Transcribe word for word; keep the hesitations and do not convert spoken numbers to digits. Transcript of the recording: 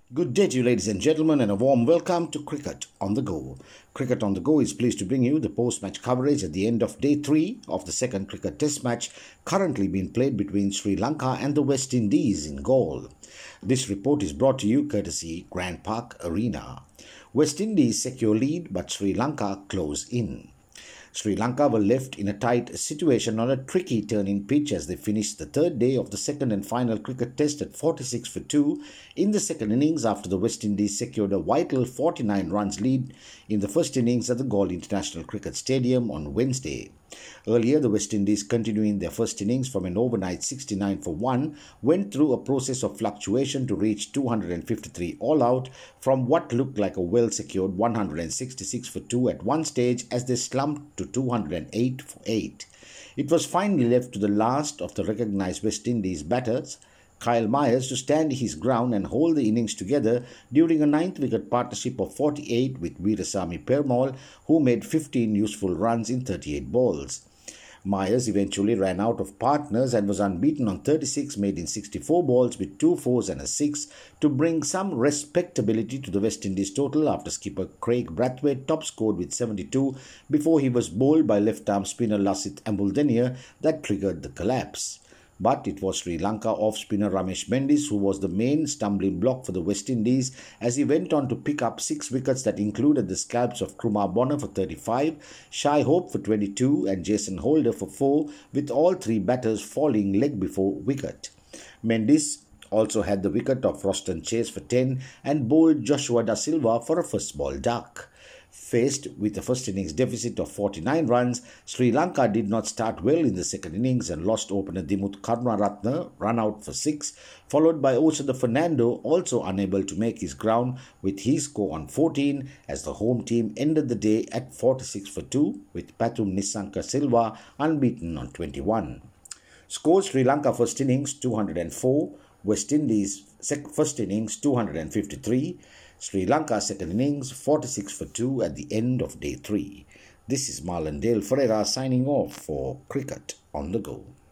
Good day to you, ladies and gentlemen, and a warm welcome to Cricket on the Go. Cricket on the Go is pleased to bring you the post-match coverage at the end of day three of the second cricket test match currently being played between Sri Lanka and the West Indies in Galle. This report is brought to you courtesy Grand Park Arena. West Indies secure lead, but Sri Lanka close in. Sri Lanka were left in a tight situation on a tricky turning pitch as they finished the third day of the second and final cricket test at forty-six for two in the second innings after the West Indies secured a vital forty-nine runs lead in the first innings at the Galle International Cricket Stadium on Wednesday. Earlier, the West Indies, continuing their first innings from an overnight sixty-nine for one, went through a process of fluctuation to reach two hundred fifty-three all out from what looked like a well-secured one hundred sixty-six for two at one stage as they slumped to two hundred eight for eight. It was finally left to the last of the recognised West Indies batters, Kyle Mayers, to stand his ground and hold the innings together during a ninth wicket partnership of forty-eight with Veerasamy Perumal, who made fifteen useful runs in thirty-eight balls. Mayers eventually ran out of partners and was unbeaten on thirty-six made in sixty-four balls with two fours and a six to bring some respectability to the West Indies total after skipper Craig Brathwaite top scored with seventy-two before he was bowled by left-arm spinner Lasith Ambuldenniya that triggered the collapse. But it was Sri Lanka off-spinner Ramesh Mendis who was the main stumbling block for the West Indies as he went on to pick up six wickets that included the scalps of Kumar Bonner for thirty-five, Shai Hope for twenty-two and Jason Holder for four, with all three batters falling leg before wicket. Mendis also had the wicket of Roston Chase for ten and bowled Joshua Da Silva for a first ball duck. Faced with a first innings deficit of forty-nine runs, Sri Lanka did not start well in the second innings and lost opener Dimuth Karunaratne run out for six, followed by Osada Fernando, also unable to make his ground with his score on fourteen as the home team ended the day at forty-six for two with Pathum Nissanka Silva unbeaten on twenty-one. Score: Sri Lanka first innings two hundred four, West Indies first innings two hundred fifty-three, Sri Lanka second innings forty-six for two at the end of day three. This is Marlon Dale Ferreira signing off for Cricket on the Go.